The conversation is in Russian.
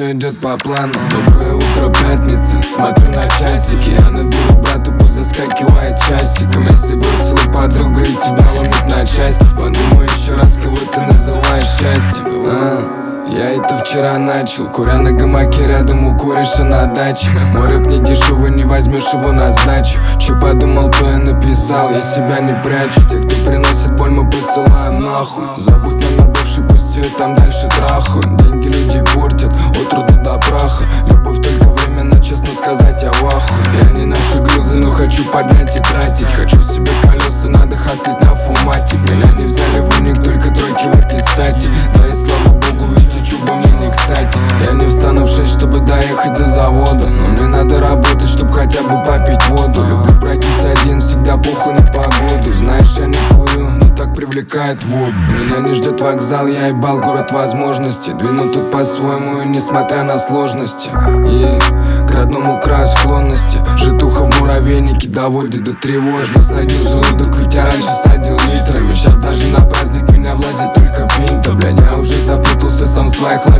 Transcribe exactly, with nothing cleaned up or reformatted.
все идет по плану. Доброе утро, пятница, смотрю на часики. Я наберу брату, пусть заскакивает часиком. Если бросила подруга и тебя ломит на части, подумай еще раз, кого ты называешь счастьем. а, Я это вчера начал, куря на гамаке рядом у кореша на даче. Мой рэп не дешевый, не возьмешь его на сдачу. Че подумал, то я написал, я себя не прячу. Те, кто приносит боль, мы посылаем нахуй. Забудь номер бывший, пусть ее там дальше трахают. Деньги людей портят, от труда до праха. Любовь только временно, честно сказать, я в ахуе. Я не ношу грузы, но хочу поднять и тратить. Хочу себе колеса, надо хаслить на фумате. Меня не взяли в уник, только тройки в аттестате. Да и слава богу, чуба мне не кстати. Я не встану в шесть, чтобы доехать до завода, но мне надо работать, чтобы хотя бы попить воду. Люблю пройтись один, всегда похуй на погоду. Знаешь, я не курю, но так привлекает воду. Меня не ждет вокзал, я ебал город возможностей. Двину тут по-своему, и несмотря на сложности. И к родному краю склонности. Житуха в муравейнике доводит до тревожно. Садил желудок, ведь я раньше садил литрами. Сейчас даже на праздник меня влазит только пинта. Блядь, я уже запутался сам в своих